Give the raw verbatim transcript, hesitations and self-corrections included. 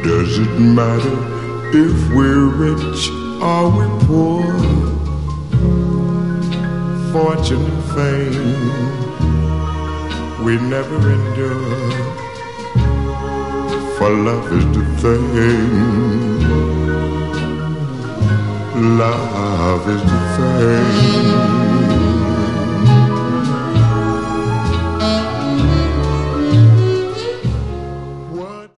Does it matter if we're rich or we're poor? Fortune and fame we never endure, for love is the thing. Love is the thing.